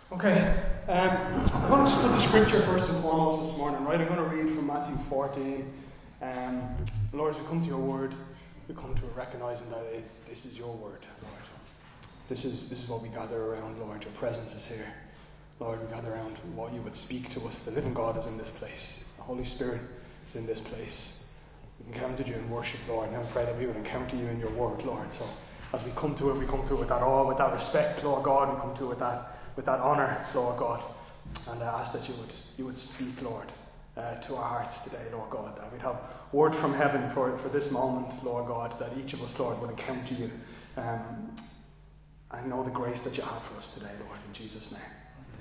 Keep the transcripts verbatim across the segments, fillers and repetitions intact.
Okay, um, I'm going to just put the scripture first and foremost this morning, right? I'm going to read from Matthew fourteen. Um, Lord, as we come to your word, we come to it recognizing that it, this is your word, Lord. This is this is what we gather around, Lord. Your presence is here. Lord, we gather around what you would speak to us. The living God is in this place. The Holy Spirit is in this place. We encountered you in worship, Lord, and I pray that we would encounter you in your word, Lord. So as we come to it, we come to it with that awe, with that respect, Lord God. We come to it with that with that honour, Lord God. And I ask that you would you would speak, Lord, uh, to our hearts today, Lord God. That we'd have word from heaven for, for this moment, Lord God, that each of us, Lord, would encounter you. Um, I know the grace that you have for us today, Lord, in Jesus' name.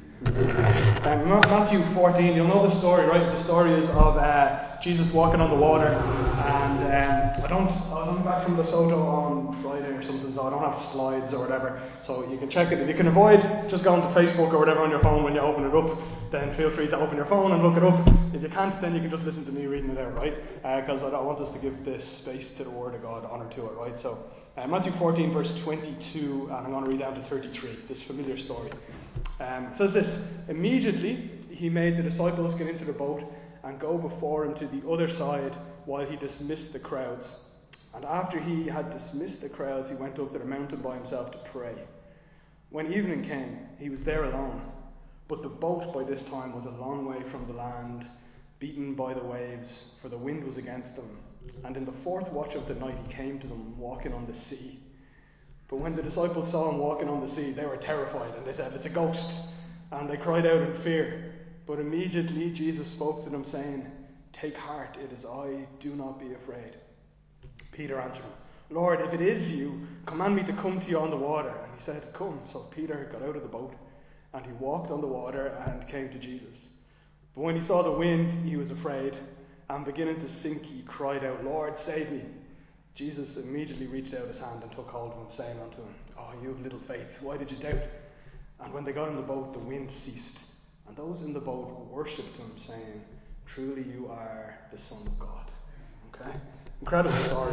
Um, Matthew fourteen, you'll know the story, right? The story is of uh, Jesus walking on the water, and um, I don't. I was on back from Lesotho on Friday or something, so I don't have slides or whatever. So you can check it. If you can avoid just going to Facebook or whatever on your phone when you open it up, then feel free to open your phone and look it up. If you can't, then you can just listen to me reading it out, right? Because uh, I want us to give this space to the Word of God, honour to it, right? So uh, Matthew fourteen, verse twenty-two, and I'm going to read down to thirty-three. This familiar story. Um, it says this: immediately he made the disciples get into the boat and go before him to the other side while he dismissed the crowds. And after he had dismissed the crowds, he went up to the mountain by himself to pray. When evening came, he was there alone. But the boat by this time was a long way from the land, beaten by the waves, for the wind was against them. And in the fourth watch of the night he came to them walking on the sea. But when the disciples saw him walking on the sea, they were terrified, and they said, "It's a ghost." And they cried out in fear. But immediately Jesus spoke to them, saying, "Take heart, it is I, do not be afraid." Peter answered him, "Lord, if it is you, command me to come to you on the water." And he said, "Come." So Peter got out of the boat, and he walked on the water and came to Jesus. But when he saw the wind, he was afraid, and beginning to sink, he cried out, "Lord, save me." Jesus immediately reached out his hand and took hold of him, saying unto him, "Oh, you of little faith, why did you doubt?" And when they got in the boat, the wind ceased, and those in the boat worshipped him, saying, "Truly you are the Son of God." Okay? Incredible story.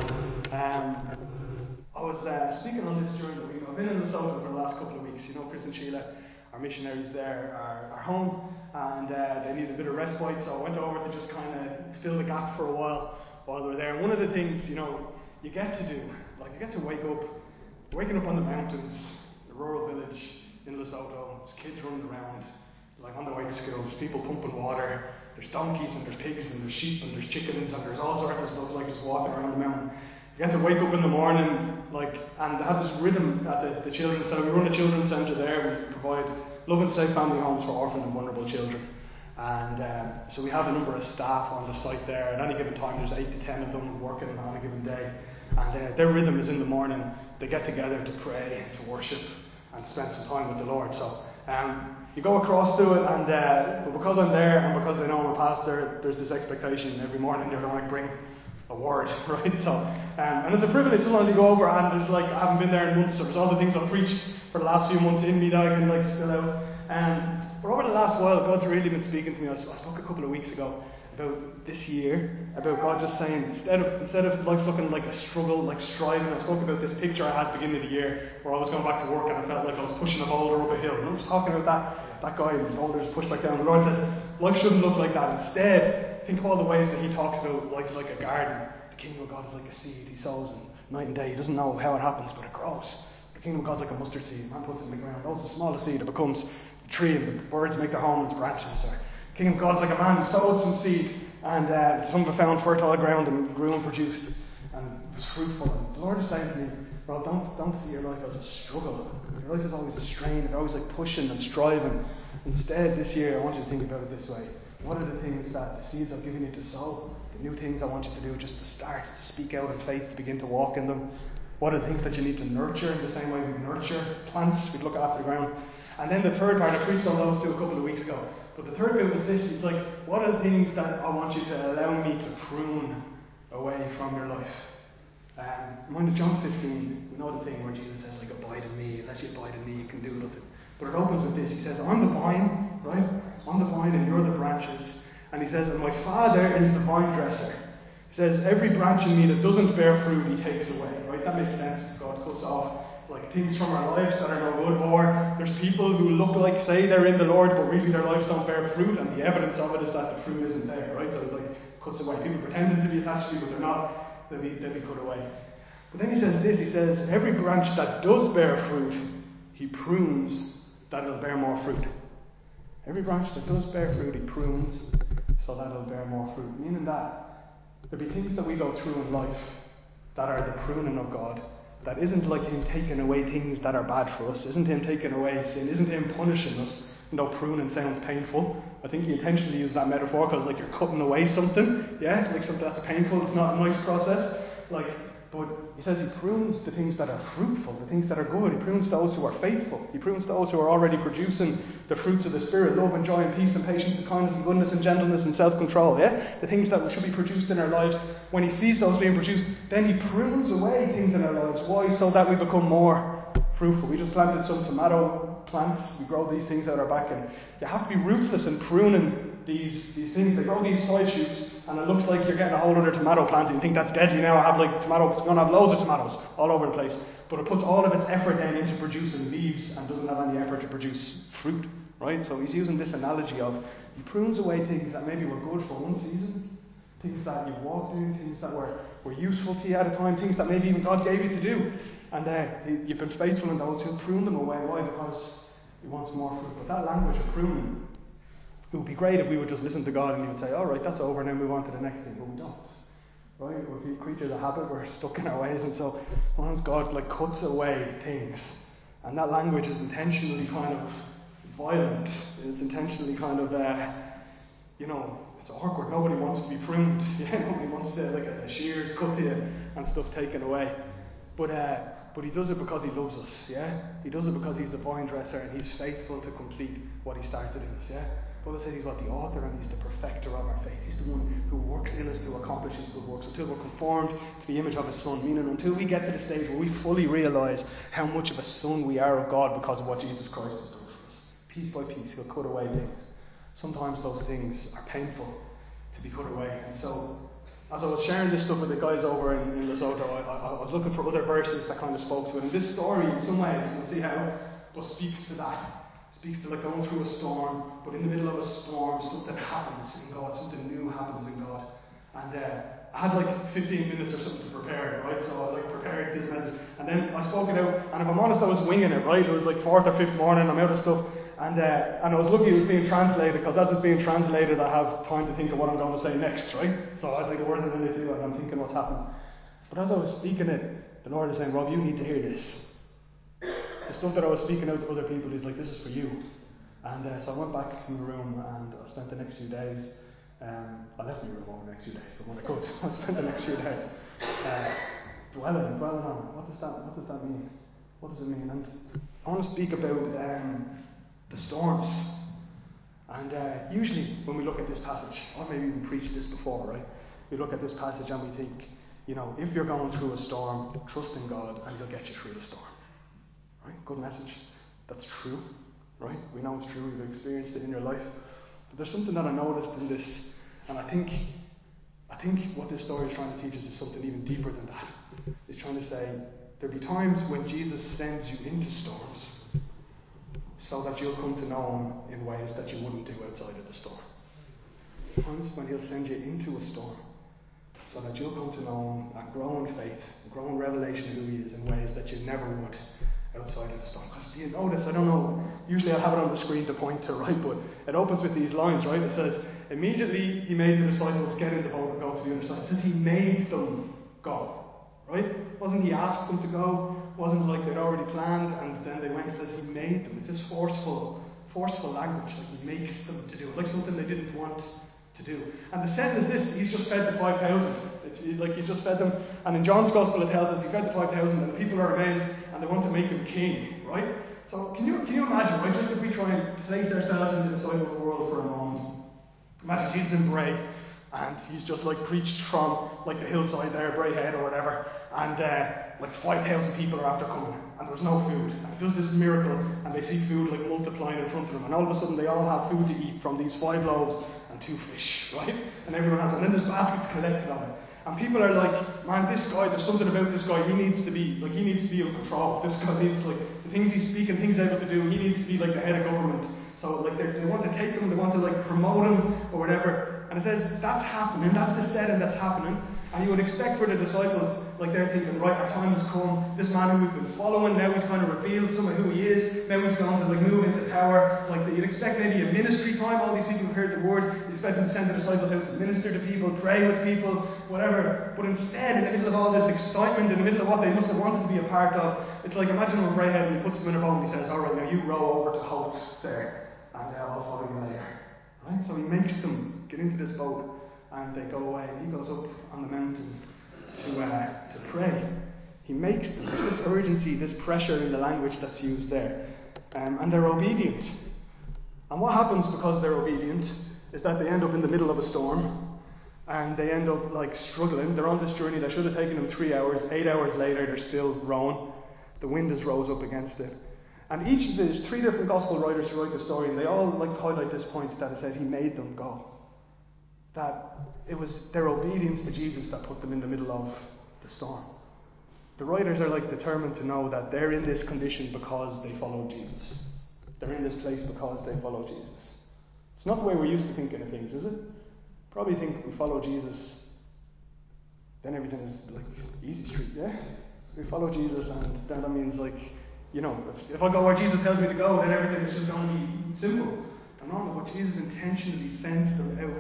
Um, I was uh, speaking on this during the week. I've been in Lesotho for the last couple of weeks. You know, Chris and Sheila, our missionaries there, are, are home, and uh, they need a bit of respite, so I went over to just kind of fill the gap for a while while they were there. And one of the things, you know, you get to do, like you get to wake up, waking up on the mountains, the rural village in Lesotho, there's kids running around, like on the way to school, there's people pumping water, there's donkeys and there's pigs and there's sheep and there's chickens and there's all sorts of stuff, like just walking around the mountain. You get to wake up in the morning, like, and have this rhythm at the, the children's centre. We run a children's centre there. We provide love and safe family homes for orphan and vulnerable children. And um, so we have a number of staff on the site there. At any given time, there's eight to ten of them working on a given day. And uh, their rhythm is in the morning. They get together to pray, to worship, and spend some time with the Lord. So um, you go across to it, and uh, but because I'm there and because I know I'm a pastor, there's this expectation every morning you're going to bring a word, right? So, um, and it's a privilege sometimes you go over, and there's like, I haven't been there in months, so there's all the things I've preached for the last few months in me that I can like spill out. Um, but over the last while, God's really been speaking to me. I spoke a couple of weeks ago about this year, about God just saying, instead of instead of life looking like a struggle, like striving, I spoke about this picture I had at the beginning of the year where I was going back to work and I felt like I was pushing a boulder up a hill. And I was talking about that, that guy whose boulders pushed back down. The Lord says, life shouldn't look like that. Instead, think of all the ways that he talks about life like a garden. The kingdom of God is like a seed he sows and night and day. He doesn't know how it happens, but it grows. The kingdom of God is like a mustard seed. Man puts it in the ground. That's the smallest seed. It becomes a tree, and the birds make their home in its branches. Or, the kingdom of God is like a man who sowed some seed, and uh, some of it found fertile ground and grew and produced and was fruitful. And the Lord is saying to me, well, don't don't see your life as a struggle. Your life is always a strain. You're always like pushing and striving. Instead, this year, I want you to think about it this way. What are the things that the seeds I've given you to sow? The new things I want you to do just to start, to speak out in faith, to begin to walk in them. What are the things that you need to nurture in the same way we nurture plants? We look after the ground. And then the third part, I preached on those two a couple of weeks ago. But the third bit was this. It's like, what are the things that I want you to allow me to prune away from your life? Um, mind of John fifteen, we know the thing where Jesus says, like, abide in me. Unless you abide in me, you can do nothing. But it opens with this. He says, I'm the vine, right? I'm the vine and you're the branches. And he says, and my Father is the vine dresser. He says, every branch in me that doesn't bear fruit, he takes away, right? That makes sense. God cuts off like things from our lives that are no good, or there's people who look like, say they're in the Lord, but really their lives don't bear fruit, and the evidence of it is that the fruit isn't there, right? So it's like, cuts away. People pretending to be attached to you, but they're not, they'll be, they'll be cut away. But then he says this, he says, every branch that does bear fruit, he prunes that it'll bear more fruit. Every branch that does bear fruit, he prunes so that it'll bear more fruit. Meaning that there'll be things that we go through in life that are the pruning of God. That isn't like him taking away things that are bad for us, isn't him taking away sin, isn't him punishing us. You know, pruning sounds painful. I think he intentionally used that metaphor because like you're cutting away something, yeah, like something that's painful. It's not a nice process. Like, but he says he prunes the things that are fruitful, the things that are good. He prunes those who are faithful. He prunes those who are already producing the fruits of the Spirit, love and joy and peace and patience and kindness and goodness and gentleness and self-control. Yeah, the things that should be produced in our lives. When he sees those being produced, then he prunes away things in our lives. Why? So that we become more fruitful. We just planted some tomato plants. We grow these things out our back, and you have to be ruthless in pruning these these things. They grow these side shoots, and it looks like you're getting a whole other tomato plant, and you think that's deadly now. I have like tomato, it's going to have loads of tomatoes all over the place. But it puts all of its effort then into producing leaves and doesn't have any effort to produce fruit, right? So he's using this analogy of he prunes away things that maybe were good for one season, things that you walked in, things that were, were useful to you at a time, things that maybe even God gave you to do. And uh, you've been faithful in those, he'll prune them away. Why? Because he wants more fruit. But that language of pruning, it would be great if we would just listen to God and he would say, all right, that's over, now move on to the next thing. But we don't. Right? We're creatures of habit, we're stuck in our ways, and so once God like cuts away things, and that language is intentionally kind of violent, it's intentionally kind of, uh, you know, it's awkward. Nobody wants to be pruned. Yeah, nobody wants to like a, a shears cut to you and stuff taken away. But uh, but he does it because he loves us. Yeah, he does it because he's the vine dresser and he's faithful to complete what he started in us. Yeah. Paul says he's what the author and he's the perfecter of our faith. He's the one who works in us to accomplish his good works until we're conformed to the image of his Son. Meaning until we get to the stage where we fully realise how much of a son we are of God because of what Jesus Christ has done for us. Piece by piece, he'll cut away things. Sometimes those things are painful to be cut away. And so, as I was sharing this stuff with the guys over in, in Lesotho, I, I, I was looking for other verses that kind of spoke to it. And this story, in some ways, you'll see how it speaks to that. Speaks to like going through a storm, but in the middle of a storm, something happens in God, something new happens in God. And uh, I had like fifteen minutes or something to prepare it, right? So I was like preparing this message, and then I spoke it out. And if I'm honest, I was winging it, right? It was like fourth or fifth morning, I'm out of stuff, and uh, and I was lucky it was being translated because as it's being translated, I have time to think of what I'm going to say next, right? So I was like, the words I'm going to do, and I'm thinking what's happening. But as I was speaking it, the Lord is saying, Rob, you need to hear this. The stuff that I was speaking out to other people, he's like, this is for you. And uh, so I went back to the room and I spent the next few days, um, I left my room over the next few days, but when I could, I spent the next few days uh, dwelling, dwelling on what does that, what does that mean? What does it mean? And I want to speak about um, the storms. And uh, usually when we look at this passage, or maybe even preached this before, right? We look at this passage and we think, you know, if you're going through a storm, trust in God and he'll get you through the storm. Right? Good message. That's true. Right? We know it's true. You've experienced it in your life. But there's something that I noticed in this, and I think I think what this story is trying to teach us is something even deeper than that. It's trying to say there'll be times when Jesus sends you into storms so that you'll come to know him in ways that you wouldn't do outside of the storm. Times when he'll send you into a storm so that you'll come to know him and grow in faith, grow in revelation of who he is in ways that you never would outside of the storm. Because do you notice, I don't know, usually I have it on the screen to point to, right, but it opens with these lines, right? It says, immediately he made the disciples get in the boat and go to the other side. It says he made them go, right? Wasn't he asked them to go? Wasn't like they'd already planned and then they went. It says he made them. It's this forceful, forceful language, like he makes them to do it, like something they didn't want to do. And the sense is this, he's just fed the five thousand. It's like he's just fed them. And in John's Gospel it tells us he fed the five thousand and the people are amazed and they want to make him king, right? So can you can you imagine, right, just if we try and place ourselves in the disciples' world for a moment. Imagine Jesus in Bray and he's just like preached from like the hillside there, Bray Head or whatever, and uh, like five thousand people are after coming and there's no food. And he does this miracle and they see food like multiplying in front of them and all of a sudden they all have food to eat from these five loaves and two fish, right? And everyone has, and then there's baskets collected on it. And people are like, man, this guy, there's something about this guy, he needs to be, like, he needs to be in control. This guy needs, like, the things he's speaking, things he's able to do, he needs to be, like, the head of government. So, like, they want to take him, they want to, like, promote him, or whatever. And it says, that's happening, that's the setting that's happening. And you would expect for the disciples, like, they're thinking, right, our time has come. This man who we've been following, now he's kind of revealed some of who he is. Now he's going to, like, move into power. Like, you'd expect maybe a ministry time. All these people who've heard the word, you expect them to send the disciples out to minister to people, pray with people, whatever. But instead, in the middle of all this excitement, in the middle of what they must have wanted to be a part of, it's like, imagine when Brayhead, and he puts them in a boat and he says, all right, now you row over to Holt there, and uh, I'll follow you later. Right? So he makes them get into this boat, and they go away, and he goes up on the mountain to uh, to pray. He makes them. There's this urgency, this pressure in the language that's used there. Um, and they're obedient. And what happens because they're obedient is that they end up in the middle of a storm, and they end up like struggling. They're on this journey that should have taken them three hours. Eight hours later, they're still rowing. The wind has rose up against it. And each of there's three different gospel writers who write the story, and they all like to highlight this point that it said he made them go. That it was their obedience to Jesus that put them in the middle of the storm. The writers are like determined to know that they're in this condition because they follow Jesus. They're in this place because they follow Jesus. It's not the way we're used to thinking of things, is it? Probably think we follow Jesus, then everything is like easy street, yeah? We follow Jesus, and then that means like, you know, if, if I go where Jesus tells me to go, then everything is just going to be simple. And no, but Jesus intentionally sends them out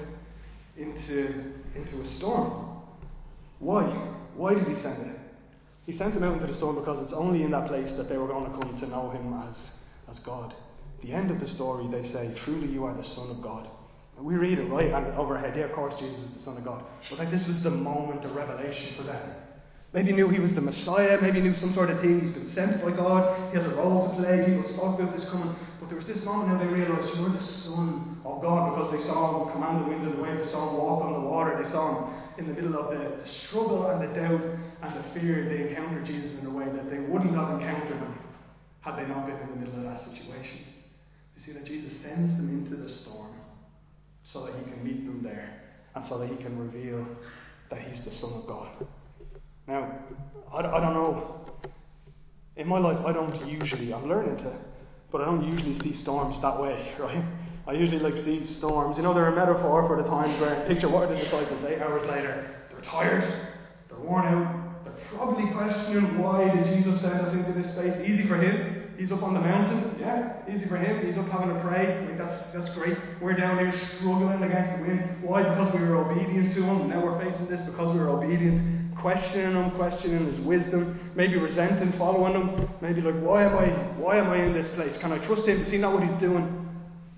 into, into a storm. Why? Why did he send it? He sent them out into the storm because it's only in that place that they were going to come to know him as, as God. At the end of the story, they say, truly you are the Son of God. And we read it, right? And overhead, yeah, of course Jesus is the Son of God. But like this was the moment of revelation for them. Maybe he knew he was the Messiah, maybe he knew some sort of thing, he's been sent by God, he has a role to play, people spoke about this coming. But there was this moment how they realised you're the Son of God, because they saw him command the wind and the waves, they saw him walk on the water, they saw him in the middle of the, the struggle and the doubt and the fear. They encountered Jesus in a way that they wouldn't have encountered him had they not been in the middle of that situation. You see that Jesus sends them into the storm so that he can meet them there and so that he can reveal that he's the Son of God. Now, I, I don't know, in my life I don't usually, I'm learning to, but I don't usually see storms that way, right? I usually like see storms, you know, they're a metaphor for the times where, picture what are the disciples, eight hours later, they're tired, they're worn out, they're probably questioning why did Jesus send us into this space. Easy for him, he's up on the mountain, yeah, easy for him, he's up having to pray, like that's, that's great. We're down here struggling against the wind. Why? Because we were obedient to him, now we're facing this because we were obedient. Questioning him, questioning his wisdom, maybe resenting following him, maybe like, why am I why am I in this place? Can I trust him? Does he know what he's doing?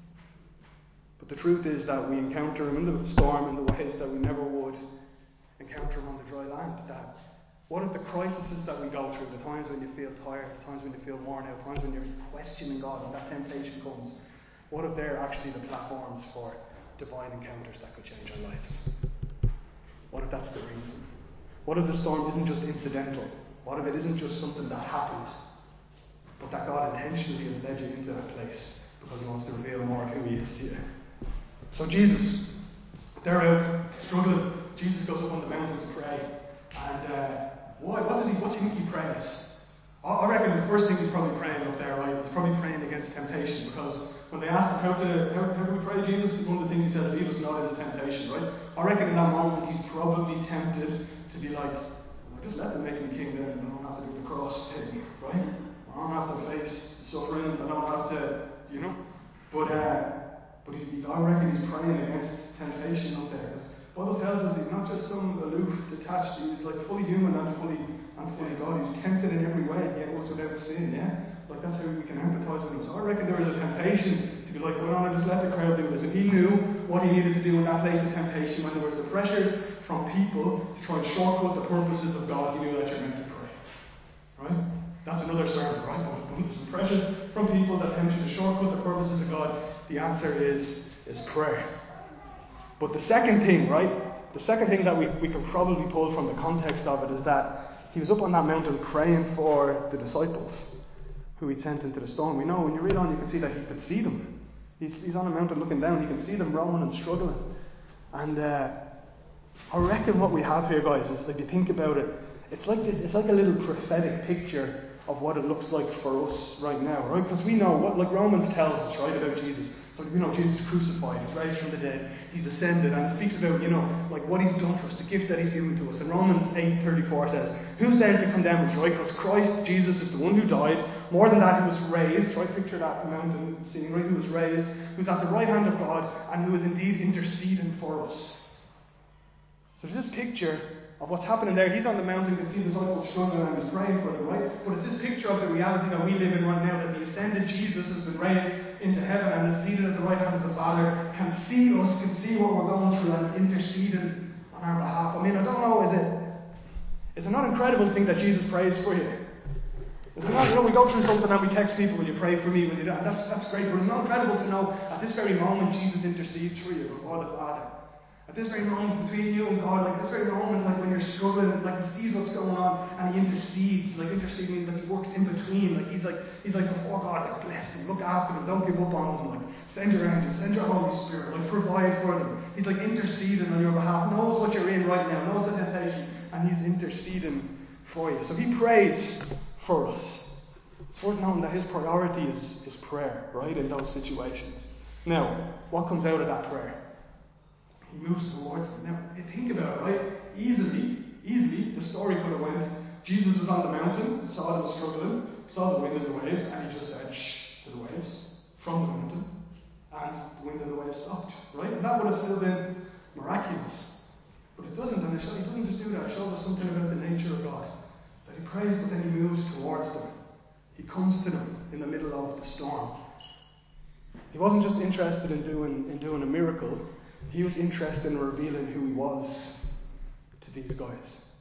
But the truth is that we encounter him in the storm in the ways that we never would encounter him on the dry land. That what if the crises that we go through, the times when you feel tired, the times when you feel worn out, the times when you're questioning God and that temptation comes, what if they're actually the platforms for divine encounters that could change our lives? What if that's the reason? What if the storm isn't just incidental? What if it isn't just something that happens, but that God intentionally has led you into that place because he wants to reveal more of who he is to you? So Jesus, they're out struggling. Jesus goes up on the mountain to pray. And uh, why? What does he? What do you think he prays? I reckon the first thing he's probably praying up there, right? He's probably praying against temptation, because when they asked him how to how, how do we pray, Jesus, one of the things he said, lead us not into temptation, right? I reckon in that moment he's probably tempted to be like, well, just let them make me king then, I don't have to do the cross thing, right? I don't have to face suffering, I don't have to, you know? But uh, but he, I reckon he's praying against temptation up there, because the Bible tells us he's not just some aloof, detached, he's like fully human and fully and fully God. He's tempted in every way, yet was without sin, yeah? Like that's how we can empathise with him. So I reckon there was a temptation to be like, well, no, just let the crowd do this. And he knew what he needed to do in that place of temptation when there was the pressures from people to try and shortcut the purposes of God. He knew that you're meant to pray. Right? That's another sermon, right? When there's pressures from people that tempt you to shortcut the purposes of God, the answer is, is prayer. But the second thing, right? The second thing that we, we can probably pull from the context of it is that he was up on that mountain praying for the disciples who he sent into the storm. We know when you read on, you can see that he could see them. He's, he's on a mountain looking down. You can see them roaming and struggling. And uh, I reckon what we have here, guys, is, like, you think about it, it's like this, it's like a little prophetic picture of what it looks like for us right now, right? Because we know what, like Romans tells us, right, about Jesus. So, you know, Jesus is crucified, he's raised from the dead, he's ascended, and it speaks about, you know, like what he's done for us, the gift that he's given to us. And Romans eight thirty-four says, who's then to condemn us, right? Because Christ, Jesus, is the one who died. More than that, he was raised, right? Picture that mountain scene, right? He was raised, who's at the right hand of God, and who is indeed interceding for us. So there's this picture of what's happening there. He's on the mountain, you can see the disciples struggling and he's praying for them, right? But it's this picture of the reality that we live in right now, that the ascended Jesus has been raised into heaven and is seated at the right hand of the Father, can see us, can see what we're going through, and is interceding on our behalf. I mean, I don't know, is it, is it not an incredible thing that Jesus prays for you? Is it not, you know, we go through something and we text people, will you pray for me, will you do that? That's, that's great, but it's not incredible to know at this very moment Jesus intercedes for you before the Father. At this very moment between you and God, like this very moment, like when you're struggling, like he sees what's going on and he intercedes. Like interceding means like he works in between. Like he's like he's like before God, like bless them, look after them, don't give up on them. Like send your angels, send your Holy Spirit, like provide for them. He's like interceding on your behalf, knows what you're in right now, knows the temptation, and he's interceding for you. So he prays for us. It's worth knowing that his priority is, is prayer, right, in those situations. Now, what comes out of that prayer? He moves towards them. Now, think about it, right? Easily, easily, the story could have went, Jesus was on the mountain, saw them struggling, saw the wind and the waves, and he just said, shh, to the waves, from the mountain, and the wind and the waves stopped, right? And that would have still been miraculous. But it doesn't, and it shows, he doesn't just do that, it shows us something about the nature of God. That he prays, but then he moves towards them. He comes to them in the middle of the storm. He wasn't just interested in doing, in doing a miracle, he was interested in revealing who he was to these guys.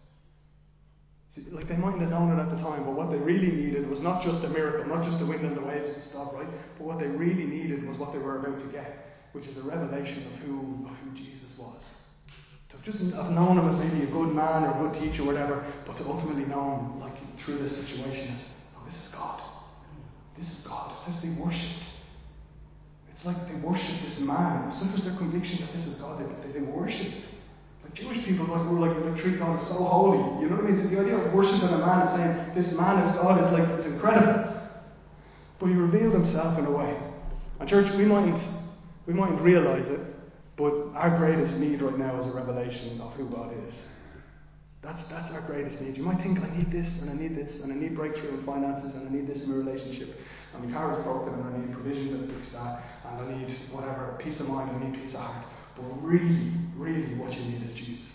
See, like they mightn't have known it at the time, but what they really needed was not just a miracle, not just the wind and the waves and stuff, right? But what they really needed was what they were about to get, which is a revelation of who, of who Jesus was. To just have known him as maybe a good man or a good teacher or whatever, but to ultimately know him like through this situation as, oh, this is God. This is God. This they worshipped. It's like they worship this man. Such was their conviction that this is God. They, they, they worship. Like Jewish people, like were like they treat God as so holy. You know what I mean? So the idea of worshiping a man and saying this man is God is like it's incredible. But he revealed himself in a way. And church, we mightn't we mightn't realise it, but our greatest need right now is a revelation of who God is. That's that's our greatest need. You might think, I need this and I need this and I need breakthrough in finances and I need this in a relationship. And my car is broken and I need provision to fix that, and I need whatever, peace of mind, I need peace of heart. But really, really what you need is Jesus.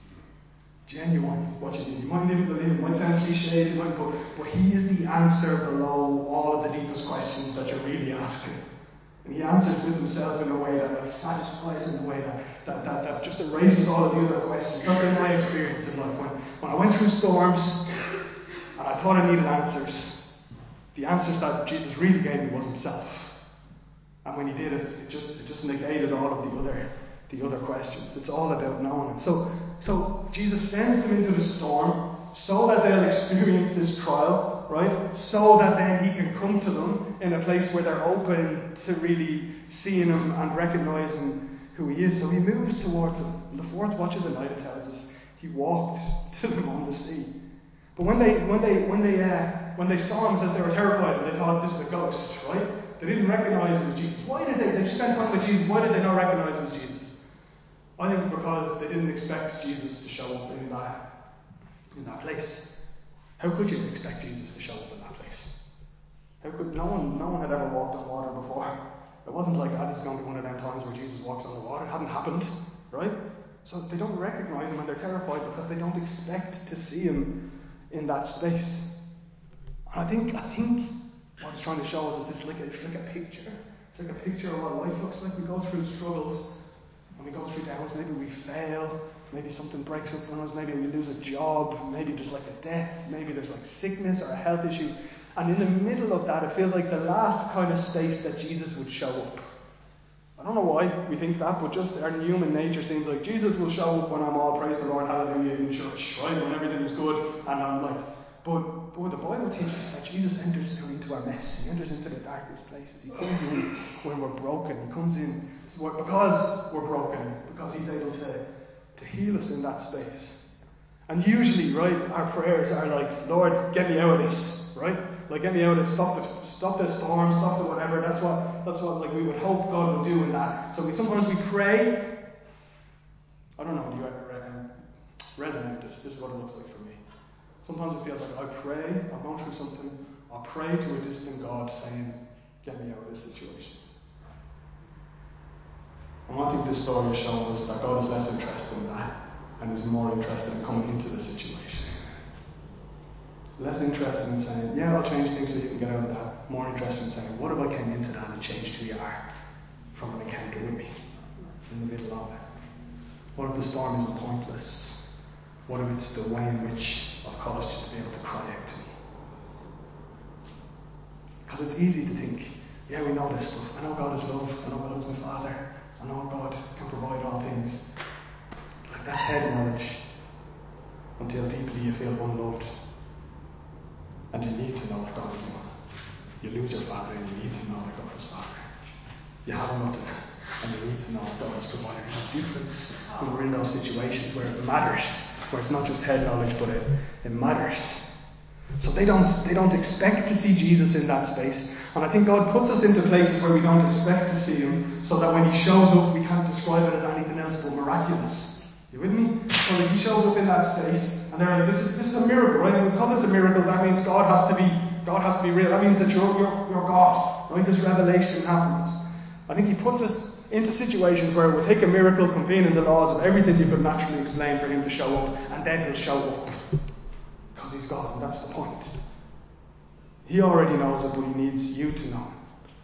Genuine what you need. You might even believe it, might sound cliche, you might, but, but he is the answer below all of the deepest questions that you're really asking. And he answers with himself in a way that, that satisfies in a way that, that, that, that just erases all of the other questions. That's been my experience in life. When, when I went through storms and I thought I needed answers, the answers that Jesus really gave me was himself. And when he did it, it just it just negated all of the other the other questions. It's all about knowing him. So so Jesus sends them into the storm so that they'll experience this trial, right? So that then he can come to them in a place where they're open to really seeing him and recognizing who he is. So he moves towards them. In the fourth watch of the night, it tells us, he walked to them on the sea. But when they when they when they uh, when they saw him, says they were terrified and they thought this is a ghost, right? They didn't recognize him as Jesus. Why did they? They just spent time with Jesus. Why did they not recognize him as Jesus? I think because they didn't expect Jesus to show up in that in that place. How could you expect Jesus to show up in that place? How could no one? No one had ever walked on water before. It wasn't like, oh, this is going to be one of them times where Jesus walks on the water. It hadn't happened, right? So they don't recognize him and they're terrified because they don't expect to see him in that space. And I think I think what it's trying to show us is it's like a, it's like a picture. It's like a picture of what life looks like. We go through struggles and we go through downs. Maybe we fail. Maybe something breaks up for us. Maybe we lose a job. Maybe there's like a death. Maybe there's like sickness or a health issue. And in the middle of that, it feels like the last kind of space that Jesus would show up. I don't know why we think that, but just our human nature seems like Jesus will show up when I'm all praise the Lord, hallelujah in church, right? When everything is good, and I'm like, but, but the Bible teaches us that Jesus enters into our mess. He enters into the darkest places. He comes in when we're broken. He comes in because we're broken, because he's able to, to to heal us in that space. And usually, right, our prayers are like, Lord, get me out of this, right? Like, get me out of this, stop the, stop the storm, stop the whatever. That's what, that's what like we would hope God would do in that. So we sometimes we pray. I don't know, do you ever um, resonate with this? This is what it looks like for me. Sometimes it feels like I pray, I've gone through something, I pray to a distant God saying, get me out of this situation. And I think this story is showing us that God is less interested in that and is more interested in coming into the situation. Less interested in saying, yeah, I'll change things so you can get out of that. More interested in saying, what if I came into that and changed who you are from an encounter with me in the middle of it? What if the storm isn't pointless? What if it's the way in which I've caused you to be able to cry out to me? Because it's easy to think, yeah, we know this stuff. I know God is love. I know God is my Father. I know God can provide all things. Like that's head knowledge until deeply you feel unloved. And you need to know if God is love. You lose your Father and you need to know that God is Father. You have nothing and you need to know if God is provider. There's a difference when we're in those situations where it matters, where it's not just head knowledge, but it, it matters. So they don't they don't expect to see Jesus in that space. And I think God puts us into places where we don't expect to see him, so that when he shows up, we can't describe it as anything else but miraculous. You with me? So that he shows up in that space, and they're like, this is this is a miracle, right? And because it's a miracle, that means God has to be God has to be real. That means that you're you're, you're God, right? This revelation happens. I think he puts us into situations where it will take a miracle convening the laws of everything you could naturally explain for him to show up, and then he'll show up. Because he's God, and that's the point. He already knows it, but he needs you to know.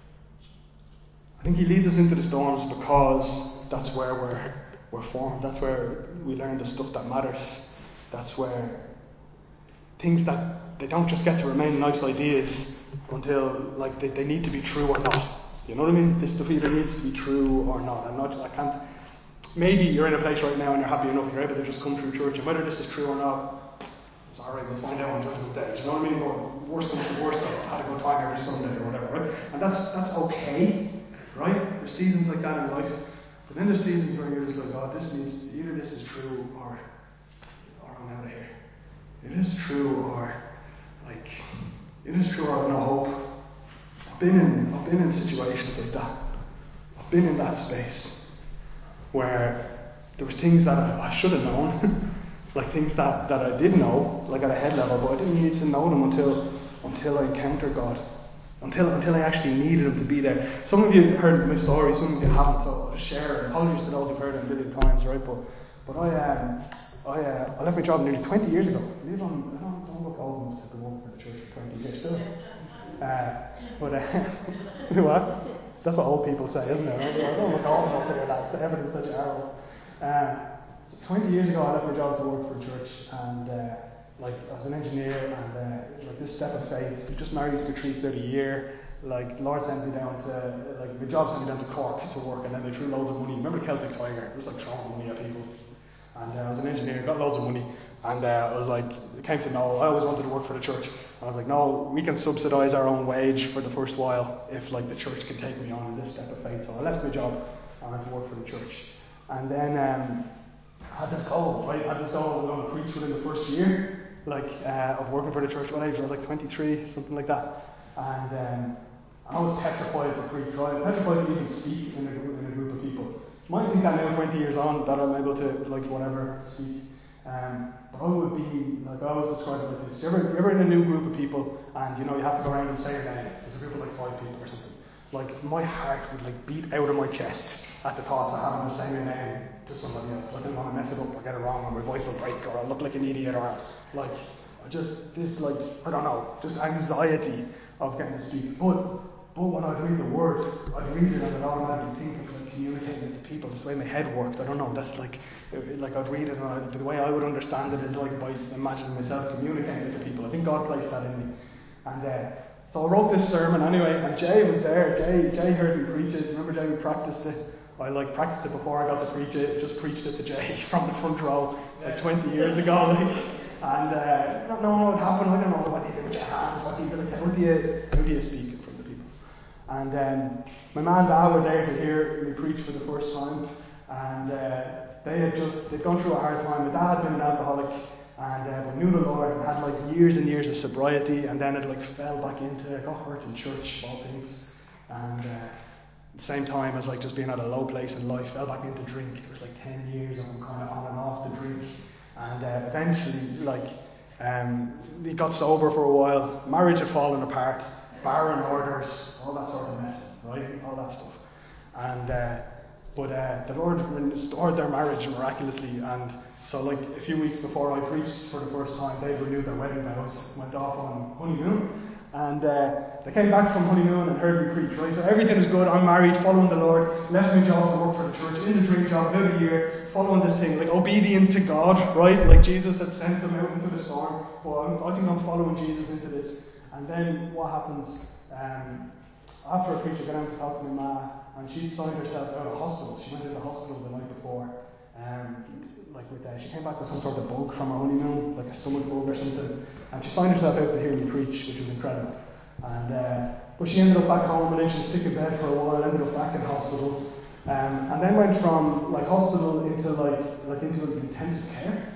I think he leads us into the storms because that's where we're, we're formed. That's where we learn the stuff that matters. That's where things that they don't just get to remain nice ideas until like they, they need to be true or not. You know what I mean? This stuff either needs to be true or not. I'm not. I can't. Maybe you're in a place right now and you're happy enough you're able to just come through church, and whether this is true or not, it's all right. We'll find out on Judgment Day. You know what I mean? But worst comes to worst, I had a good time every Sunday or whatever, right? And that's that's okay, right? There's seasons like that in life, but then there's seasons where you're just like, God, this needs either this is true or or I'm out of here. It is true or like it is true or I've no hope. I've been in I've been in situations like that. I've been in that space where there was things that I, I should have known, like things that, that I did know, like at a head level, but I didn't need to know them until until I encountered God, until until I actually needed Him to be there. Some of you heard my story, some of you haven't, so I'll share it. Apologies to those who've heard it a million times, right? But but I um I uh, I left my job nearly twenty years ago. I live on, I don't, don't look old enough to have been working for the church for twenty years still. Uh, but uh, what? That's what old people say, isn't it? I don't look old enough to hear that. It's evidence that you are old. Um, so twenty years ago, I left my job to work for a church, and uh, like I was an engineer, and uh, like this step of faith. I just married Patrice about a year. Like Lord sent me down to like my job sent me down to Cork to work, and then they threw loads of money. Remember Celtic Tiger? It was like throwing money at people. And uh, I was an engineer, got loads of money, and uh, I was like, it came to know, I always wanted to work for the church. I was like, no, we can subsidise our own wage for the first while if like the church can take me on in this step of faith. So I left my job and went to work for the church. And then um, I had this goal, right? I had this goal I was going to preach within the first year, like uh, of working for the church. What age? I was like twenty-three, something like that. And um, I was petrified to preach, right? Petrified to even speak in a group, in a group of people. You might think that now, twenty years on, that I'm able to, like, whatever, speak. Um, but I would be, like, I always describe it like this. You're ever, you're ever in a new group of people, and, you know, you have to go around and say your name. It's a group of, like, five people or something. Like, my heart would, like, beat out of my chest at the thoughts of having to say my name to somebody else. I didn't want to mess it up or get it wrong, or my voice will break, or I'll look like an idiot, or, like, just this, like, I don't know, just anxiety of getting to speak. But, but when I'd read the word, I'd read it and I'd automatically think of, like, communicating it to people. It's the way my head works. I don't know, that's like, like I'd read it and I, the way I would understand it is like by imagining myself communicating it to people. I think God placed that in me. And uh, so I wrote this sermon anyway, and Jay was there. Jay, Jay heard me preach it. Remember Jay, we practiced it. I like practiced it before I got to preach it. Just preached it to Jay from the front row like twenty years ago. Like, and uh, I don't know what happened. I don't know what do you do with your hands. What do you do? Like, how do you, how do you speak in front of people? And um, my man and dad were there to hear me preach for the first time, and uh, they had just, they'd gone through a hard time. My dad had been an alcoholic, and uh, but knew the Lord and had like years and years of sobriety, and then it like fell back into, got hurt in church, all things. And uh, at the same time as like just being at a low place in life, fell back into drink. It was like ten years of him kind of on and off the drink. And uh, eventually, like, um, he got sober for a while. Marriage had fallen apart. Barren orders, all that sort of mess, right? All that stuff. And uh, but uh, the Lord restored their marriage miraculously. And so, like a few weeks before I preached for the first time, they renewed their wedding vows, went off on honeymoon. And uh, they came back from honeymoon and heard me preach, right? So everything is good. I'm married, following the Lord, left my job to work for the church, in the drink job, about a year, following this thing, like obedient to God, right? Like Jesus had sent them out into the storm. But I'm, I think I'm following Jesus into this. And then what happens, um, after I preached, I got out to talk to my ma, and she signed herself out of hospital. She went to the hospital the night before. Um, like with uh, she came back with some sort of bug from her honeymoon, like a stomach bug or something, and she signed herself out to hear me preach, which was incredible. And uh, but she ended up back home, and then she was sick in bed for a while, ended up back in hospital, um, and then went from like hospital into like like into intensive care.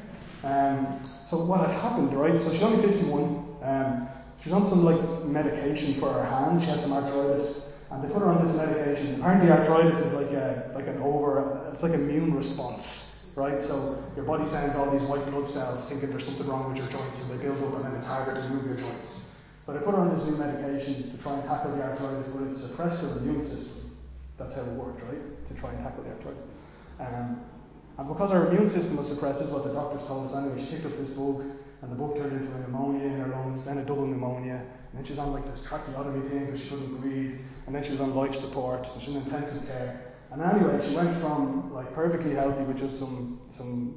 Um, so what had happened, right? So she's only fifty-one. Um, she was on some like medication for her hands. She had some arthritis. And they put her on this medication. Apparently arthritis is like a like an over, it's like an immune response, right? So your body sends all these white blood cells thinking there's something wrong with your joints, and they build up, and then it's harder to move your joints. So they put her on this new medication to try and tackle the arthritis, but it suppressed her immune system. That's how it worked, right? To try and tackle the arthritis. Um, and because her immune system was suppressed, this is what the doctors told us anyway, she picked up this bug, and the bug turned into a pneumonia in her lungs, then a double pneumonia, and then she was on like this tracheotomy thing because she couldn't breathe, and then she was on life support, and she was in intensive care. And anyway, she went from like perfectly healthy with just some some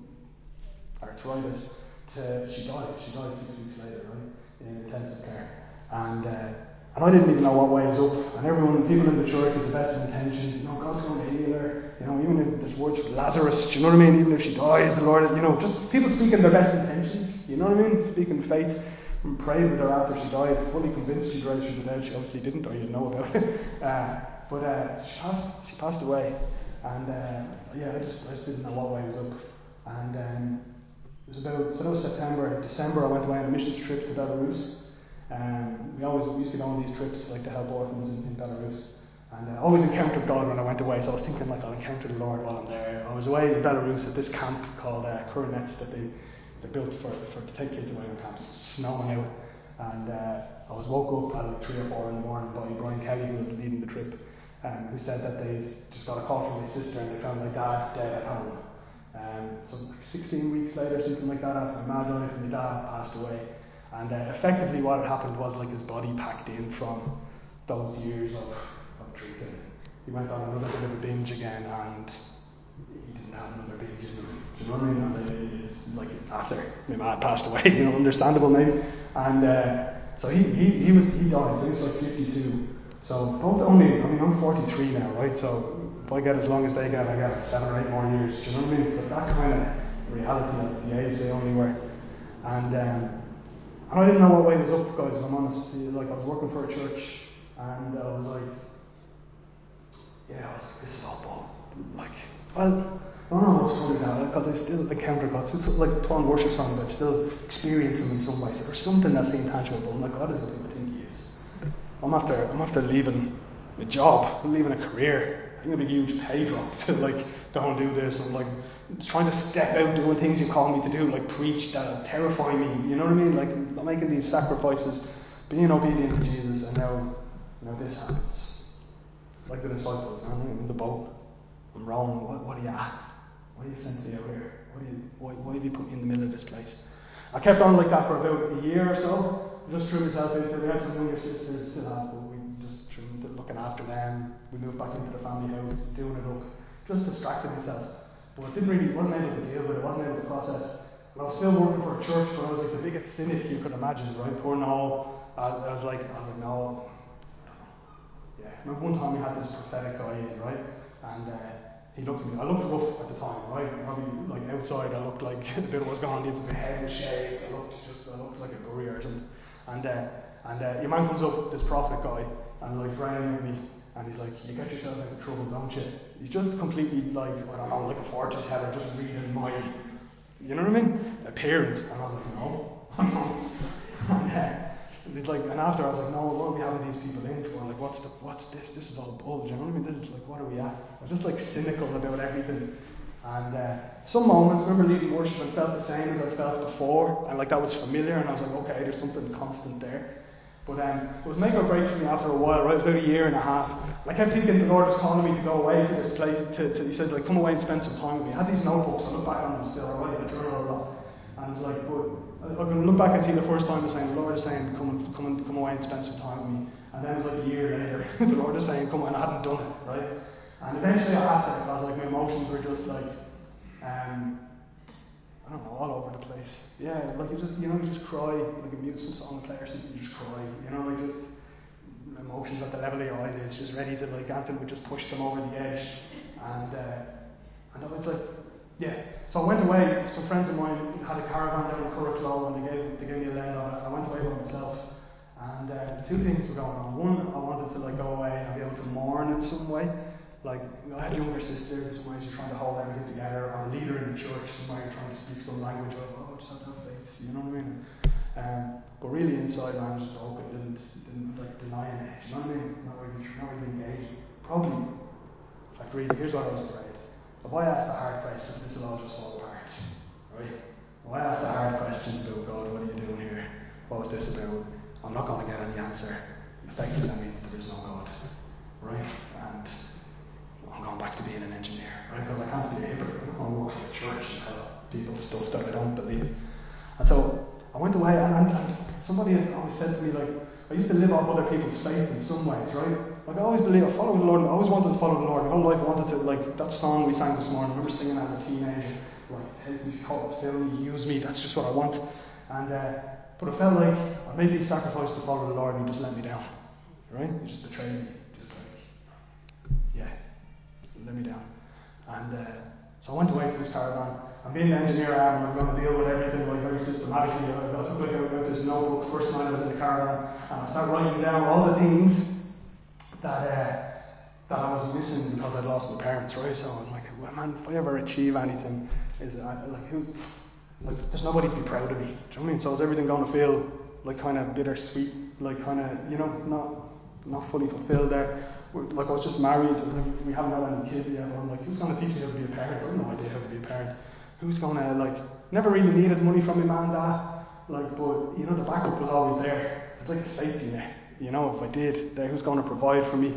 arthritis to she died. She died six weeks later, right, in intensive care. And uh, and I didn't even know what way was up. And everyone, people in the church with the best of intentions, you know, God's going to heal her. You know, even if there's words for Lazarus, do you know what I mean? Even if she dies, the Lord, you know, just people speaking their best intentions. You know what I mean? Speaking faith. And prayed with her after she died, fully convinced she'd rise from the dead. She obviously didn't, or you'd know about it. Uh, but uh, she passed. She passed away, and uh, yeah, I just, I just didn't know what way was up. And um, it was about, so that was September. December, I went away on a missions trip to Belarus. Um, we always we used to go on these trips, like to help orphans in, in Belarus. And I uh, always encountered God when I went away. So I was thinking, like, I'll encounter the Lord while I'm there. I was away in Belarus at this camp called uh, Kurinets that they. They built for, for to take kids away on camps, snowing out, and uh, I was woke up at like three or four in the morning by Brian Kelly, who was leading the trip, um, who said that they just got a call from my sister and they found my dad dead at home. Um, so like sixteen weeks later, something like that, after my mum died, and my dad passed away. And uh, effectively, what had happened was like his body packed in from those years of, of drinking. He went on another bit of a binge again, and he didn't have another binge in him. Do you know what I mean? And it's like after my mum passed away, you know, understandable maybe. And uh, so he, he he was he died. So he was like fifty-two. So both only. I mean, I'm forty-three now, right? So if I get as long as they get, I get seven or eight more years. Do you know what I mean? So that kind of reality of the age they only were. And um, and I didn't know what way was up, guys. If I'm honest. Like I was working for a church, and I was like, yeah, I was like, this is all bull. Like, well. I don't know what's funny now, because I still encounter God. It's like a Paul worship song, but I still experience Him in some ways. There's something that's intangible. I'm like, God is what I think He is. I'm after, I'm after leaving a job, I'm leaving a career. I'm going to be a huge pay drop to like go and do this. I'm like trying to step out doing things You call me to do, like preach that terrify me. You know what I mean? Like I'm making these sacrifices, being obedient to Jesus, and now, now this happens. Like the disciples, I'm in the boat. I'm rowing. What, what are you at? Why are you sent me out here? Why, do you, why, why have you put me in the middle of this place? I kept on like that for about a year or so. Just threw myself into it. We had some younger sisters still have, but we just threw into looking after them. We moved back into the family house, doing it up. Just distracted myself. But I didn't really, wasn't able to deal with it, wasn't able to process. And I was still working for a church, but I was like the biggest cynic you could imagine, right? Poor no. I, I was like, I was like, no. Yeah. I remember one time we had this prophetic guy in, right? And uh, he looked at me. I looked rough at the time, right? Probably like outside, I looked like a bit was gone into my head was shaved. I looked just, I looked like a courier or something. And uh, and uh, your man comes up, this prophet guy, and like praying with me, And he's like, you get yourself into trouble, don't you? He's just completely like, I don't know, like a fortune teller, just reading my, you know what I mean? Appearance. And I was like, no, I'm not. And, uh, and he's like, and after I was like, no, what are we having these people in for? Like, what's the, what's this? This is all bull, you know what I mean? This is like, what are we at? I was just like cynical about everything. And uh, some moments, I remember leading worship and felt the same as I felt before, and like that was familiar, and I was like, okay, there's something constant there. But um, it was make or break for me after a while, right? It was about a year and a half. And I kept thinking the Lord was calling me to go away to this place. To, to, he says, like, come away and spend some time with me. I had these notebooks, I look back on them still, I write in a journal a lot. And it's like, but I'm going to look back and see the first time the saying, the Lord is saying, come and, come and come away and spend some time with me. And then it was like a year later, the Lord is saying, come on, and I hadn't done it, right? And eventually I had to, I was like, my emotions were just like, um, I don't know, all over the place. Yeah, like you just, you know, you just cry, like a music song player, so you just cry, you know, like just emotions at the level of your eyelids, just ready to, like, Anthony would just push them over the edge. And, uh, and I was like, yeah. So I went away, some friends of mine had a caravan down in Curracloe, and they gave, they gave me a lend on it. I went away by myself, and uh, two things were going on. One, I wanted to, like, go away and be able to mourn in some way. Like, you know, I had younger sisters, some ways you're trying to hold everything together, or a leader in the church, some way you're trying to speak some language of, oh, just have to have faith, you know what I mean? Um, but really inside, man, just open, didn't, didn't like deny it, you know what I mean? Not really, not really engaged. Probably, like, really, here's what I was afraid. If I ask the hard questions, this will all just fall apart, right? If I ask the hard questions about God, what are you doing here? What was this about? I'm not going to get any answer. Effectively, that means there is no God, right? And I'm going back to being an engineer, right? Because I can't be a hypocrite. I'm going to work for the church and tell people stuff that I don't believe. And so I went away, and, and, and somebody had always said to me, like, I used to live off other people's faith in some ways, right? Like, I always believe, I followed the Lord, I always wanted to follow the Lord. My whole life I wanted to, like, that song we sang this morning, I remember singing as a teenager, like, take me, fill me, use me, that's just what I want. And, uh, but it felt like I made these sacrifices to follow the Lord, and He just let me down, right? He just betrayed me, just like, yeah. Let me down. And uh, so I went away to this caravan. And being the engineer I am, I'm going to deal with everything like very systematically. I took like out this notebook first night I was in the caravan, and I started writing down all the things that uh, that I was missing because I'd lost my parents, right? So I'm like, well, man, if I ever achieve anything, is I, like who's like there's nobody to be proud of me. Do you know what I mean? So is everything going to feel like kind of bittersweet, like kind of you know not not fully fulfilled there? Like I was just married, and we haven't had any kids yet, but I'm like, who's going to teach me how to be a parent? I have no idea how to be a parent. Who's going to, like, never really needed money from my mum and dad, like, but, you know, the backup was always there. It's like a safety net, you know, if I did, who's going to provide for me?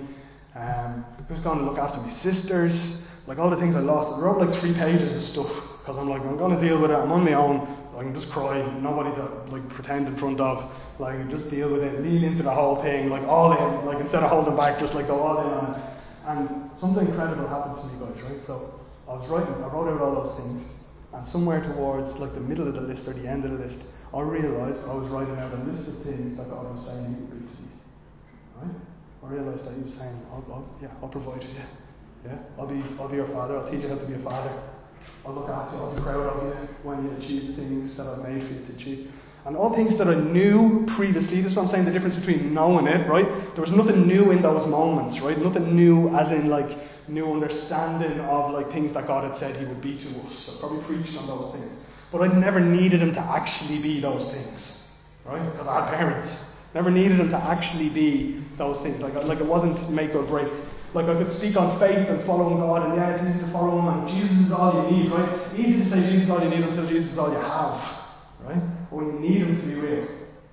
Um, who's going to look after my sisters? Like, all the things I lost. I wrote like three pages of stuff, because I'm like, I'm going to deal with it, I'm on my own, I can just cry, nobody to, like, pretend in front of, like, just deal with it, lean into the whole thing, like, all in, like, instead of holding back, just, like, go all in on it. And something incredible happened to me, guys, right? So, I was writing, I wrote out all those things, and somewhere towards, like, the middle of the list, or the end of the list, I realised I was writing out a list of things that God was saying He would do to me, right? I realised that He was saying, I'll, I'll, yeah, I'll provide for you, yeah? I'll be, I'll be your father, I'll teach you how to be a father. I'll look after you, I'll be proud of you when you achieve the things that I've made for you to achieve. And all things that I knew previously, this is what I'm saying, the difference between knowing it, right? There was nothing new in those moments, right? Nothing new as in like new understanding of like things that God had said He would be to us. I probably preached on those things. But I never needed Him to actually be those things, right? Because I had parents. Never needed Him to actually be those things. Like, like it wasn't make or break. Like I could speak on faith and following God, and yeah, it's easy to follow Him, and Jesus is all you need, right? Easy to say Jesus is all you need until Jesus is all you have, right? But when you need Him to be real.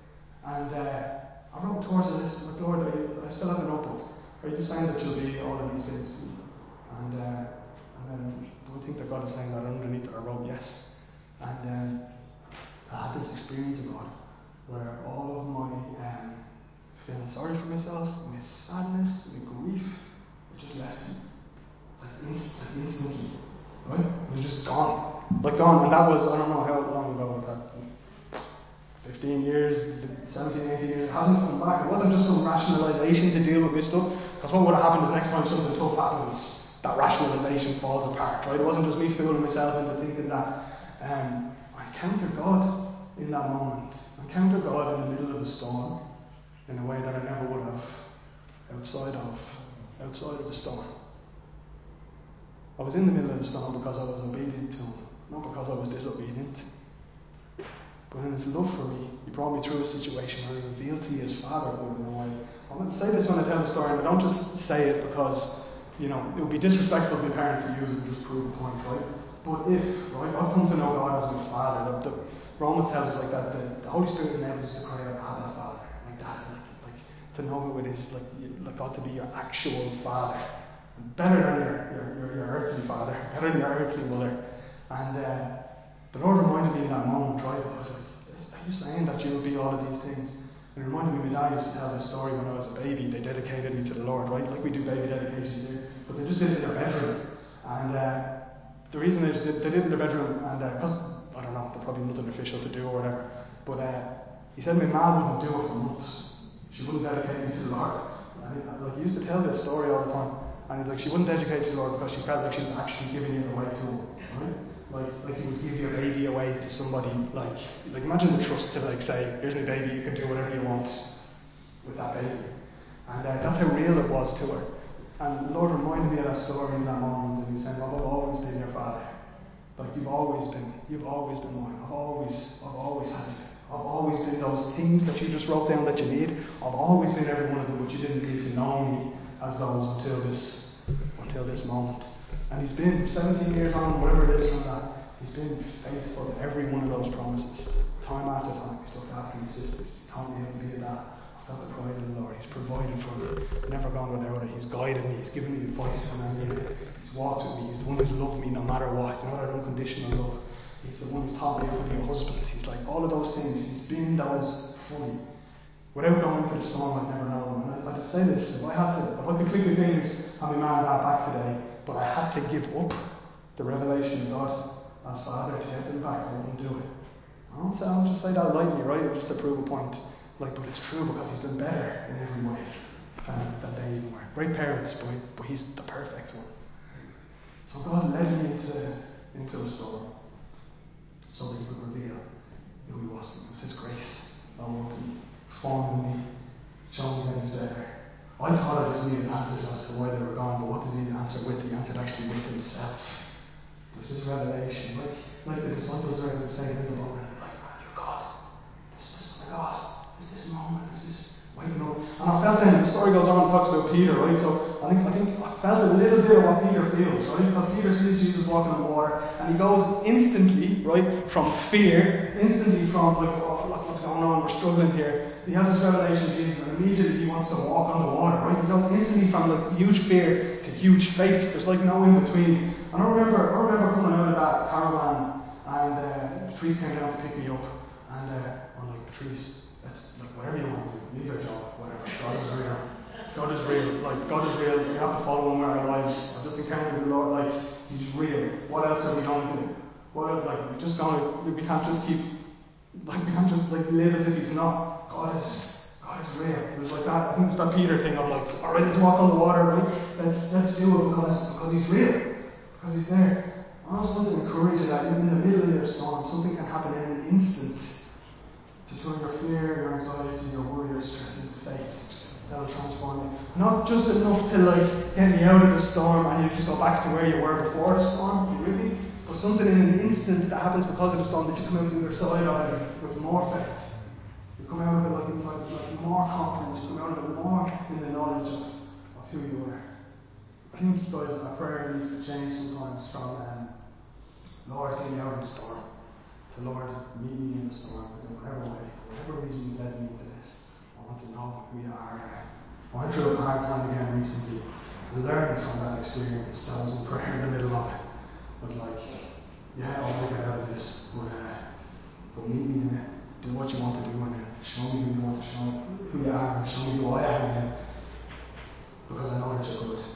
And uh, I wrote towards the list, like, Lord, I, I still have a notebook. Are you saying that you'll be all of these things to me? And, uh, and then I think that God is saying that underneath it, I wrote yes. And uh, I had this experience of God where all of my um, feeling sorry for myself, my sadness, my grief, just left me. Like, inst- like instantly. Right? It was just gone. Like gone. And that was, I don't know how long ago was that. fifteen years, seventeen, eighteen years. It hasn't come back. It wasn't just some rationalisation to deal with this stuff. Because what would have happened is next time something tough happens, that rationalisation falls apart. Right? It wasn't just me fooling myself into thinking that. Um, I encountered God in that moment. I encountered God in the middle of the storm in a way that I never would have outside of outside of the storm. I was in the middle of the storm because I was obedient to him, not because I was disobedient. But in his love for me, he brought me through a situation where he revealed to me his fatherhood in a way. I'm going to say this when I tell the story, and I don't just say it because, you know, it would be disrespectful to be a parent to use it and just prove a point, right? But if, right, I've come to know God as my Father. The, the Romans tells us like that, the, the Holy Spirit enables us to cry out, Abba, Father, like that, like, like to know who it is, like, like God to be your actual Father. Better than your, your, your, your earthly father, better than your earthly mother. And uh, the Lord reminded me in that moment, right? I was like, are you saying that you will be all of these things? And it reminded me, my dad used to tell this story when I was a baby. They dedicated me to the Lord, right? Like we do baby dedications here. But they just did it in their bedroom. And uh, the reason they, just did, they did it in their bedroom, and because, uh, I don't know, there's probably nothing official to do or whatever. But uh, he said my mom wouldn't do it for months. She wouldn't dedicate me to the Lord. And he, like, he used to tell this story all the time. And he's like, she wouldn't dedicate to the Lord because she felt like she was actually giving it away to him, right? Like, like you would give your baby away to somebody, like, like imagine the trust to like say, here's my baby, you can do whatever you want with that baby. And uh, that's how real it was to her. And the Lord reminded me of that story in that moment, and he said, well, I've always been your father. Like, you've always been, you've always been mine. I've always, I've always had you. I've always been those things that you just wrote down that you need. I've always been every one of them, but you didn't need to know me as those until this, until this moment. And he's been seventeen years on, whatever it is from that, he's been faithful to every one of those promises. Time after time, he's looked after his sisters. He's taught me how to be a dad. I've got the pride of the Lord. He's provided for me. Never gone without it. He's guided me. He's given me advice when I need it. He's walked with me. He's the one who's loved me no matter what. You know that unconditional love. He's the one who's taught me how to be a husband. He's like all of those things. He's been those fully. Without going for the storm, I'd never know them. And I, I'd say this, if I had to, if I could click my fingers and my man and dad back today, but I had to give up the revelation of God as Father to get them back, I wouldn't do it. I don't, say, I don't just say that lightly, right? Just to prove a point. Like, but it's true because he's been better in every way than, than they even were. Great parents, but, but he's the perfect one. So God led me into, into the storm so that he could reveal who he was. It was his grace that worked in me, forming me, showing me that he's better. I thought I just needed answers as to why they were gone, but what does he answer with? He answered actually with himself. There's this revelation, like, like the disciples are saying in the moment, like, man, you're God. This is my God. There's this moment, there's this waking up. And I felt then, the story goes on and talks about Peter, right? So I think I think I felt a little bit of what Peter feels, right? Because Peter sees Jesus walking on water, and he goes instantly, right, from fear, instantly from like, oh, look what's going on, we're struggling here. He has this revelation of Jesus, and immediately he wants to walk on the water, right? He goes instantly from like huge fear to huge faith. There's like no in between. And I remember, I remember coming out of that caravan, and uh, the trees came down to pick me up, and uh, I'm like, trees. Like whatever you want to do, leave your job, whatever. God is real. God is real. Like God is real. We have to follow him in our lives. I just encountered the Lord. Like he's real. What else are we going to do? What like we just going to? We can't just keep. Like we can't just like live as if he's not. God is. God is real. It was like that. I think it's that Peter thing of like, all right, let's walk on the water, right? Let's let's do it because because he's real. Because he's there. I also want to encourage you that even in the middle of your storm, something can happen in an instant. To turn your fear, your anxiety, your worry, your stress into faith. That will transform you. Not just enough to like get me out of the storm and you just go back to where you were before the storm, you with me? But something in an instant that happens because of the storm that you come out the other side of it with more faith. You come out of it like, like, like more confidence, you come out of it more in the knowledge of, of who you are. I think, guys, our prayer needs to change sometimes from um, Lord, get me out of the storm. The Lord, meet me in the storm, in whatever way, for whatever reason you led me into this. I want to know who you are. I went through a hard time again recently. Learning from that experience, that was my prayer in the middle of it. But like, yeah, I'll make it out of this, but, uh, but meet me in it. Do what you want to do in it. Show me who you want to show me, who you are, and show me who I am in it. Because I know that you're good.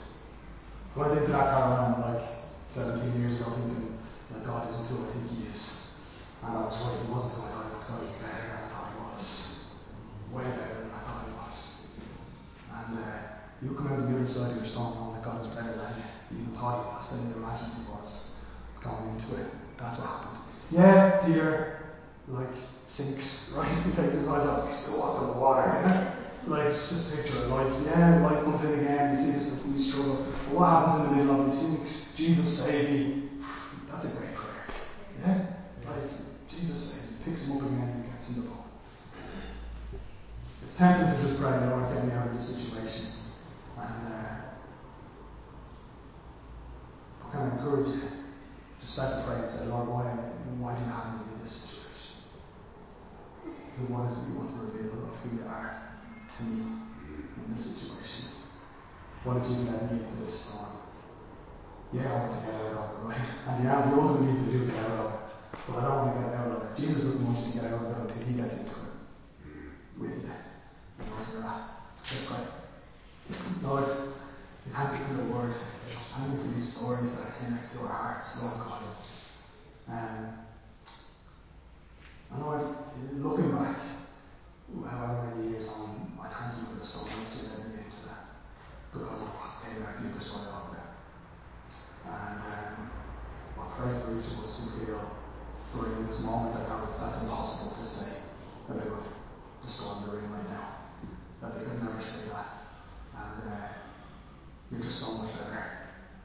I went into that caravan like seventeen years ago thinking that God isn't who I think he is. And I was right, he wasn't who I thought he was. God was better than I thought he was. Way better than I thought he was. And uh, you come out of the other side of your storm knowing that God is better than you even thought he was, than you imagined he was going into it. That's what happened. Yeah, Peter, like, sinks, right? He takes his eyes off, he still walked on the water, you know? like, it's just a picture of life. Yeah, life comes in again, you see this, we struggle. But what happens in the middle of it? You see, Jesus save me. That's a great prayer. Yeah? Like, Jesus save me. Picks him up again and gets in the boat. It's tempting to just pray, Lord, get me out of this situation. And uh, I can encourage you to start to pray and say, Lord, why, why do you have me in this situation? And what is it you want to reveal of who you are to me in this situation? What did you let me into this storm? Yeah, I want to get out of it, right? And yeah, we also need to do get out of it. But I don't want to get out of it. Jesus doesn't want you to get out of it until he gets into it with you. And where's you're at? Let's pray. Lord, we thank you for the word. Thank you for these stories that connect to our hearts, Lord God. Um, and Lord, looking back, however many years on, I thank you for the so much you let me into that. Because of what came out deeper side of it. And um, I pray for each of us who feel during this moment that God, that's impossible to say about the storm they're in right now. That they could never say that. And uh, you're just so much better.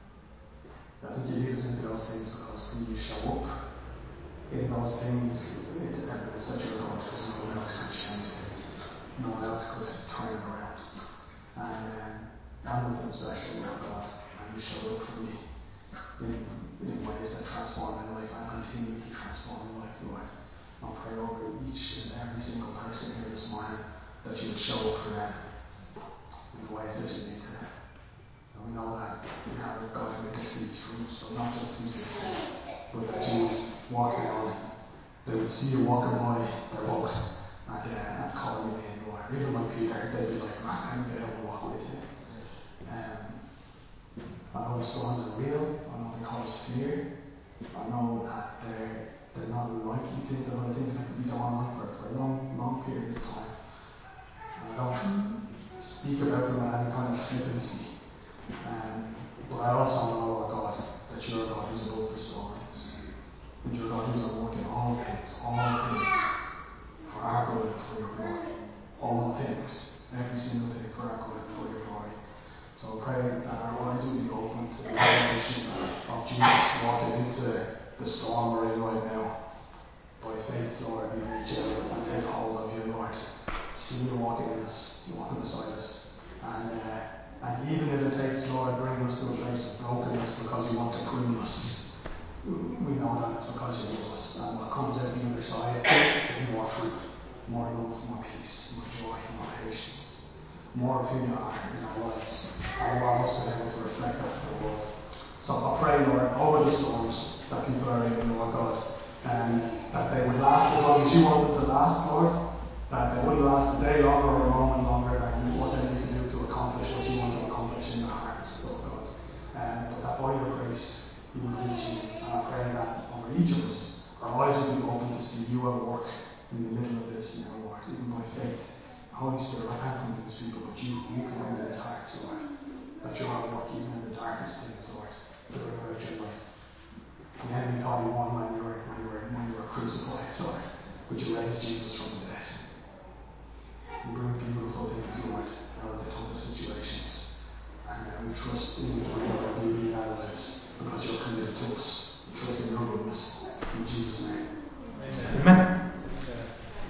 I think you lead us into those things because when you show up in those things, it's evidence that you're God, because no one else can change it. No one else could turn it around. And um, I'm nothing special, Lord God. And you show up for me in, in ways that transform my life and continue to transform my life, Lord. I'll pray over each and every single person here this morning that you would show up for them in the ways that you need to. And we know that we have a God who intercedes for us, so not just these things, but that you would walk on. They would see you walking by their boat and, uh, and call you in, Lord. Even like Peter, they'd be like, man, I'm going to walk with you. Um, I know the storms are real. I know they cause fear. I know that they're, they're not likely things, they're things that could be going on for, for long, long periods of time. And I don't speak about them with any kind of flippancy. Um, but I also know, Lord God, that you're a God who's above the storms. And you're a God who's working all things, all things for our good and for your glory. All things, every single thing for our good and for your glory. So I pray that our eyes will be open to the revelation of Jesus walking into the storm we're in right now. By faith, Lord, we reach out and take hold of you, Lord. See you walking in us, walking beside us. And uh, and even if it takes, Lord, bring us to a place of brokenness because you want to prune us. We know that it's because you love us. And what comes out the other side is more fruit, more love, more peace, more joy, more patience. More of who you are in our lives. And more of us being able to reflect that to the world. So I pray, Lord, over the storms that people are in, Lord God, and that they would last as long as you want them to last, Lord. That they wouldn't last a day longer or a moment longer than whatever you can do to accomplish what you want to accomplish in their hearts, Lord God. Um, but that by your grace, you will reach you. And I pray that over each of us, our eyes will be open to see you at work in the middle of this now, Lord, even by faith. Holy Spirit, I can't come to these people, but you, you can come to these hearts, Lord. That you're at work even in the darkest things, Lord, to bring about your life. The enemy thought he won when you were when you were when you were crucified, Lord, but you raised Jesus from the dead. You bring beautiful things, Lord, out of the toughest situations. And uh, we trust in you to bring about beauty in our lives because you're committed to us. We trust in your goodness. In Jesus' name. Amen. Amen.